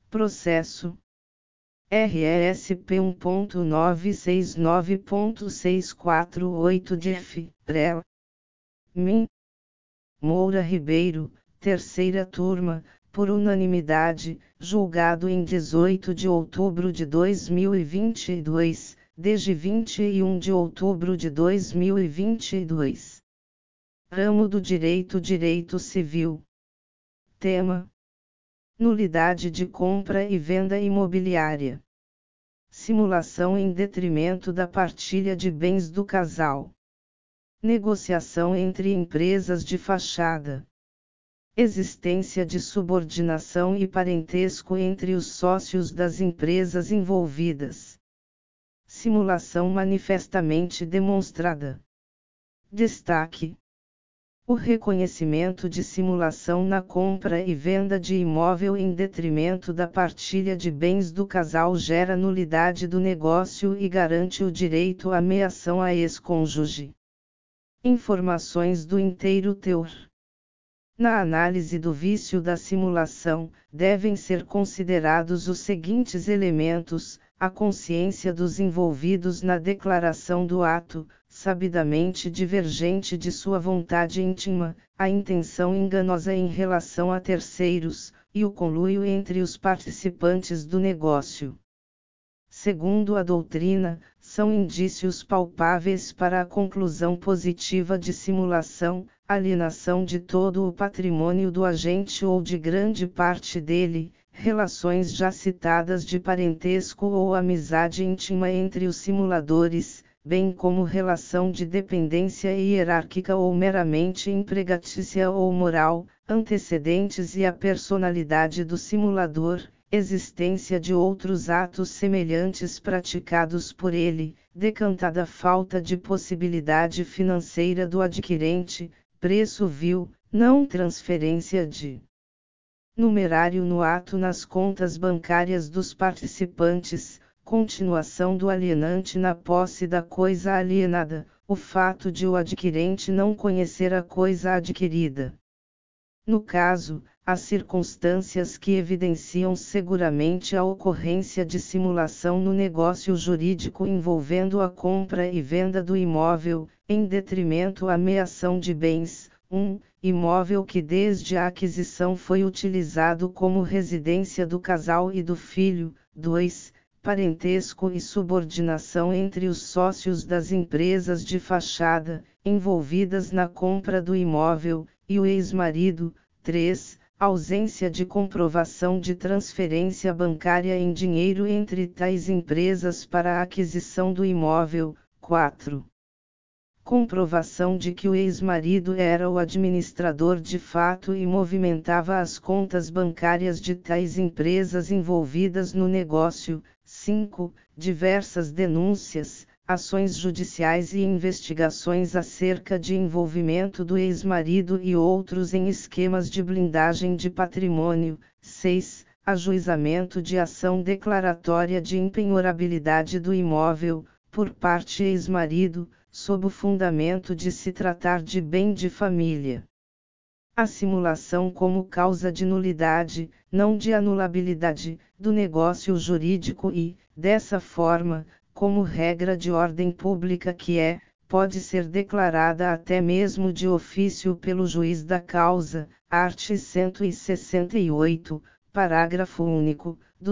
Processo RESP 1.969.648 DF, REL. MIN. Moura Ribeiro, terceira turma, por unanimidade, julgado em 18 de outubro de 2022, desde 21 de outubro de 2022. Ramo do Direito Civil. Tema: nulidade de compra e venda imobiliária. Simulação em detrimento da partilha de bens do casal. Negociação entre empresas de fachada. Existência de subordinação e parentesco entre os sócios das empresas envolvidas. Simulação manifestamente demonstrada. Destaque: o reconhecimento de simulação na compra e venda de imóvel em detrimento da partilha de bens do casal gera nulidade do negócio e garante o direito à meação a ex-cônjuge. Informações do inteiro teor. Na análise do vício da simulação, devem ser considerados os seguintes elementos: a consciência dos envolvidos na declaração do ato, sabidamente divergente de sua vontade íntima, a intenção enganosa em relação a terceiros, e o conluio entre os participantes do negócio. Segundo a doutrina, são indícios palpáveis para a conclusão positiva de simulação, alienação de todo o patrimônio do agente ou de grande parte dele, relações já citadas de parentesco ou amizade íntima entre os simuladores, bem como relação de dependência hierárquica ou meramente empregatícia ou moral, antecedentes e a personalidade do simulador, existência de outros atos semelhantes praticados por ele, decantada falta de possibilidade financeira do adquirente, preço vil, não transferência de numerário no ato nas contas bancárias dos participantes, continuação do alienante na posse da coisa alienada, o fato de o adquirente não conhecer a coisa adquirida. No caso, as circunstâncias que evidenciam seguramente a ocorrência de simulação no negócio jurídico envolvendo a compra e venda do imóvel, em detrimento à meação de bens: 1. Imóvel que desde a aquisição foi utilizado como residência do casal e do filho. 2. Parentesco e subordinação entre os sócios das empresas de fachada, envolvidas na compra do imóvel, e o ex-marido. 3. Ausência de comprovação de transferência bancária em dinheiro entre tais empresas para a aquisição do imóvel. 4. Comprovação de que o ex-marido era o administrador de fato e movimentava as contas bancárias de tais empresas envolvidas no negócio. 5. Diversas denúncias, ações judiciais e investigações acerca de envolvimento do ex-marido e outros em esquemas de blindagem de patrimônio. 6. Ajuizamento de ação declaratória de impenhorabilidade do imóvel, por parte ex-marido, sob o fundamento de se tratar de bem de família. A simulação como causa de nulidade, não de anulabilidade, do negócio jurídico e, dessa forma, como regra de ordem pública que pode ser declarada até mesmo de ofício pelo juiz da causa, art. 168, parágrafo único, do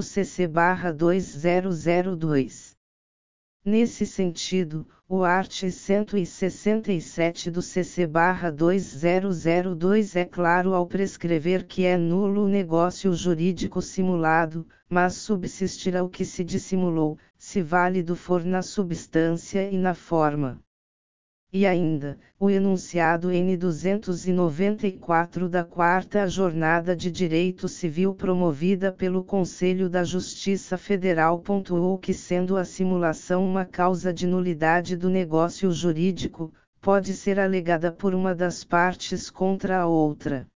CC/2002. Nesse sentido, o art. 167 do CC/2002 é claro ao prescrever que é nulo o negócio jurídico simulado, mas subsistirá o que se dissimulou, se válido for na substância e na forma. E ainda, o enunciado N. 294 da 4ª Jornada de Direito Civil promovida pelo Conselho da Justiça Federal pontuou que, sendo a simulação uma causa de nulidade do negócio jurídico, pode ser alegada por uma das partes contra a outra.